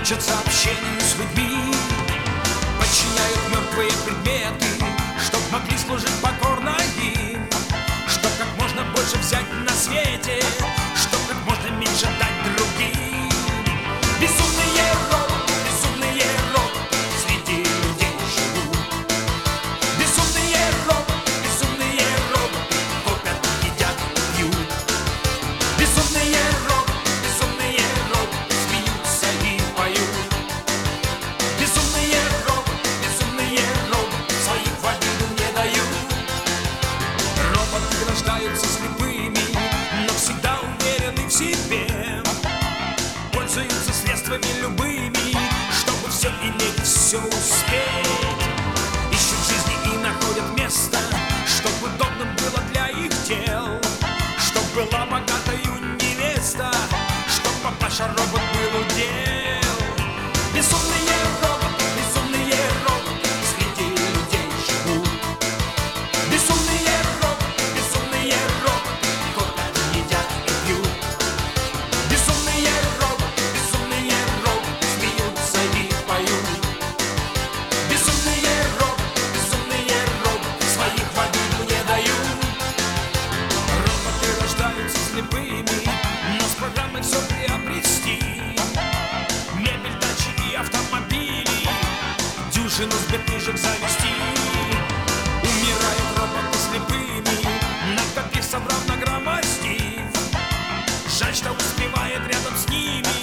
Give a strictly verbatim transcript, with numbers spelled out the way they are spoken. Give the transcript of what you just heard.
учатся общению с людьми, подчиняют мертвые предметы, чтоб могли служить покорно им, чтоб как можно больше взять на свете, чтоб как можно меньше дать другим. Безумные роботы, безумные роботы среди людей живут. Безумные роботы, безумные роботы копят, едят, пьют. Безумные роботы, безумные роботы смеются и поют. Безумные роботы, безумные роботы своих в обиду не дают. Роботы рождаются слепыми, но всегда уверены в себе, пользуются средствами любыми, чтобы все иметь, все успеть. Ищут жизни и находят место, чтобы удобным было для их тел, чтоб была богатою невеста, чтоб папаша робот был удел. Безумные роботы, безумные роботы среди людей живут. Безумные роботы, безумные роботы копят, едят и пьют. Безумные роботы, безумные роботы смеются и поют. Безумные роботы, безумные роботы своих в обиду не дают. Роботы рождаются слепыми, но с программой все приобрести. Мебель, дачи и автомобили, дюжину сберкнижек завести. Умирают роботы слепыми, накопив, собрав, нагромоздив. Жаль, что успевает рядом с ними